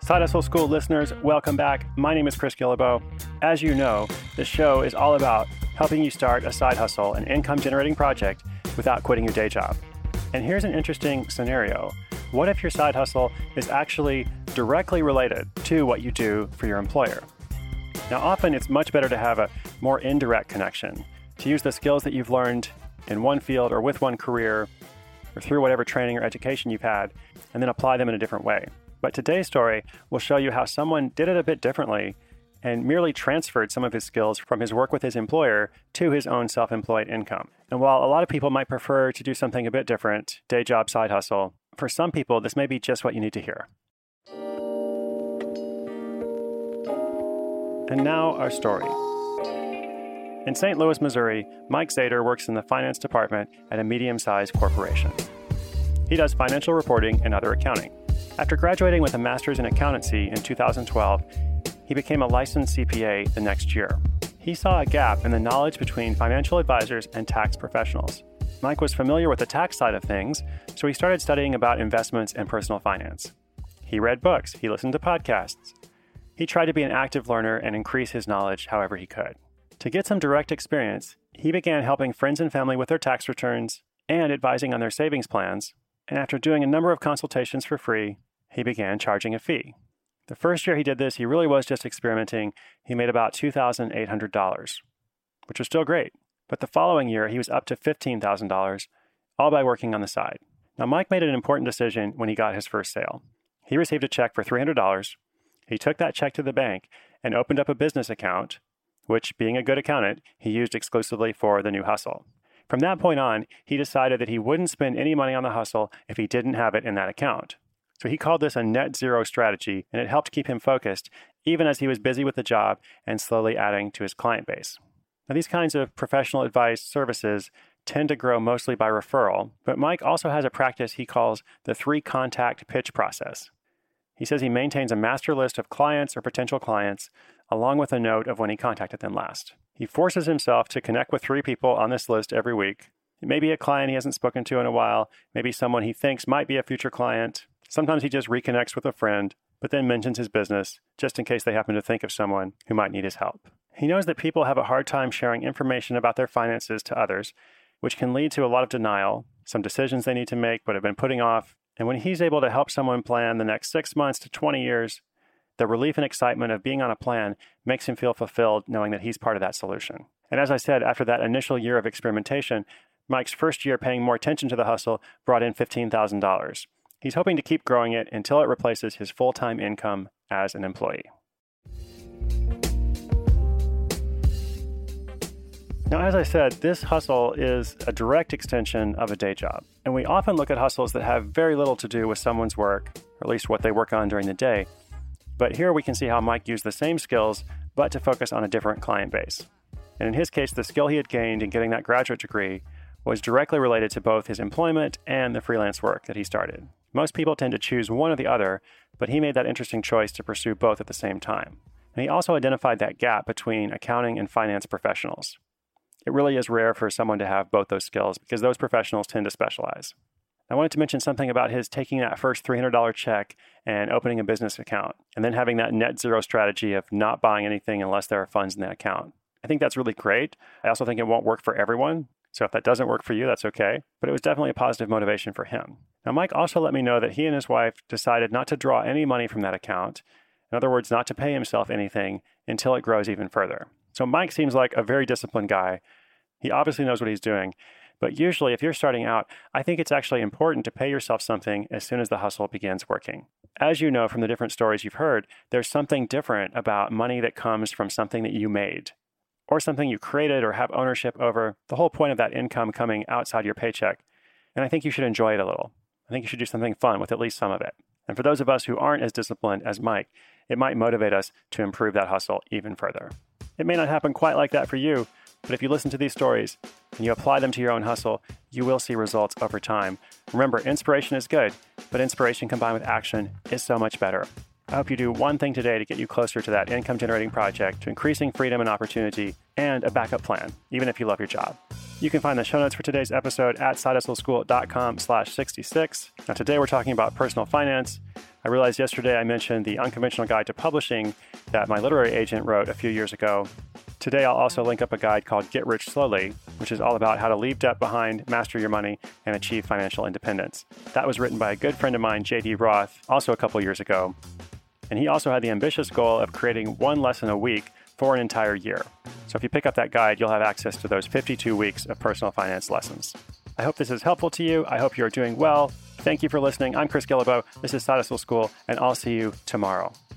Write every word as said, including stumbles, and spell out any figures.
Side Hustle School listeners, welcome back. My name is Chris Guillebeau. As you know, this show is all about helping you start a side hustle, an income-generating project, without quitting your day job. And here's an interesting scenario. What if your side hustle is actually directly related to what you do for your employer? Now, often it's much better to have a more indirect connection, to use the skills that you've learned in one field or with one career or through whatever training or education you've had, and then apply them in a different way. But today's story will show you how someone did it a bit differently and merely transferred some of his skills from his work with his employer to his own self-employed income. And while a lot of people might prefer to do something a bit different, day job, side hustle, for some people, this may be just what you need to hear. And now our story. In Saint Louis, Missouri, Mike Zader works in the finance department at a medium-sized corporation. He does financial reporting and other accounting. After graduating with a master's in accountancy in two thousand twelve, he became a licensed C P A the next year. He saw a gap in the knowledge between financial advisors and tax professionals. Mike was familiar with the tax side of things, so he started studying about investments and personal finance. He read books, he listened to podcasts. He tried to be an active learner and increase his knowledge however he could. To get some direct experience, he began helping friends and family with their tax returns and advising on their savings plans, and after doing a number of consultations for free, he began charging a fee. The first year he did this, he really was just experimenting. He made about two thousand eight hundred dollars, which was still great. But the following year, he was up to fifteen thousand dollars, all by working on the side. Now, Mike made an important decision when he got his first sale. He received a check for three hundred dollars. He took that check to the bank and opened up a business account, which, being a good accountant, he used exclusively for the new hustle. From that point on, he decided that he wouldn't spend any money on the hustle if he didn't have it in that account. So he called this a net zero strategy, and it helped keep him focused, even as he was busy with the job and slowly adding to his client base. Now, these kinds of professional advice services tend to grow mostly by referral, but Mike also has a practice he calls the three-contact pitch process. He says he maintains a master list of clients or potential clients, along with a note of when he contacted them last. He forces himself to connect with three people on this list every week. It may be a client he hasn't spoken to in a while, maybe someone he thinks might be a future client. Sometimes he just reconnects with a friend, but then mentions his business, just in case they happen to think of someone who might need his help. He knows that people have a hard time sharing information about their finances to others, which can lead to a lot of denial, some decisions they need to make but have been putting off. And when he's able to help someone plan the next six months to twenty years, the relief and excitement of being on a plan makes him feel fulfilled knowing that he's part of that solution. And as I said, after that initial year of experimentation, Mike's first year paying more attention to the hustle brought in fifteen thousand dollars. He's hoping to keep growing it until it replaces his full-time income as an employee. Now, as I said, this hustle is a direct extension of a day job. And we often look at hustles that have very little to do with someone's work, or at least what they work on during the day. But here we can see how Mike used the same skills, but to focus on a different client base. And in his case, the skill he had gained in getting that graduate degree was directly related to both his employment and the freelance work that he started. Most people tend to choose one or the other, but he made that interesting choice to pursue both at the same time. And he also identified that gap between accounting and finance professionals. It really is rare for someone to have both those skills because those professionals tend to specialize. I wanted to mention something about his taking that first three hundred dollars check and opening a business account, and then having that net zero strategy of not buying anything unless there are funds in that account. I think that's really great. I also think it won't work for everyone. So if that doesn't work for you, that's okay. But it was definitely a positive motivation for him. Now, Mike also let me know that he and his wife decided not to draw any money from that account. In other words, not to pay himself anything until it grows even further. So Mike seems like a very disciplined guy. He obviously knows what he's doing. But usually, if you're starting out, I think it's actually important to pay yourself something as soon as the hustle begins working. As you know from the different stories you've heard, there's something different about money that comes from something that you made, or something you created or have ownership over. The whole point of that income coming outside your paycheck. And I think you should enjoy it a little. I think you should do something fun with at least some of it. And for those of us who aren't as disciplined as Mike, it might motivate us to improve that hustle even further. It may not happen quite like that for you, but if you listen to these stories and you apply them to your own hustle, you will see results over time. Remember, inspiration is good, but inspiration combined with action is so much better. I hope you do one thing today to get you closer to that income-generating project, to increasing freedom and opportunity, and a backup plan, even if you love your job. You can find the show notes for today's episode at sidehustleschool.com slash 66. Now, today we're talking about personal finance. I realized yesterday I mentioned the Unconventional Guide to Publishing that my literary agent wrote a few years ago. Today, I'll also link up a guide called Get Rich Slowly, which is all about how to leave debt behind, master your money, and achieve financial independence. That was written by a good friend of mine, J D Roth, also a couple years ago. And he also had the ambitious goal of creating one lesson a week for an entire year. So if you pick up that guide, you'll have access to those fifty-two weeks of personal finance lessons. I hope this is helpful to you. I hope you're doing well. Thank you for listening. I'm Chris Guillebeau. This is Side Hustle School, and I'll see you tomorrow.